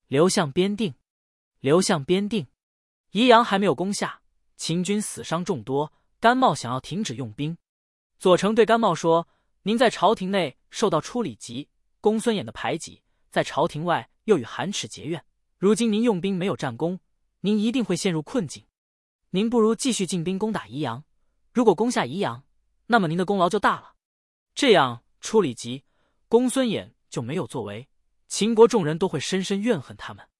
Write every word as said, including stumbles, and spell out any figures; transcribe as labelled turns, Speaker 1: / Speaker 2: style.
Speaker 1: 刘向边定，刘向边定。宜阳还没有攻下，秦军死伤众多，甘茂想要停止用兵。左丞对甘茂说：“您在朝廷内受到初里疾、公孙衍的排挤，在朝廷外又与韩齿结怨，如今您用兵没有战功，您一定会陷入困境。您不如继续进兵攻打宜阳，如果攻下宜阳，那么您的功劳就大了。这样初里疾、公孙衍就没有作为，秦国众人都会深深怨恨他们。”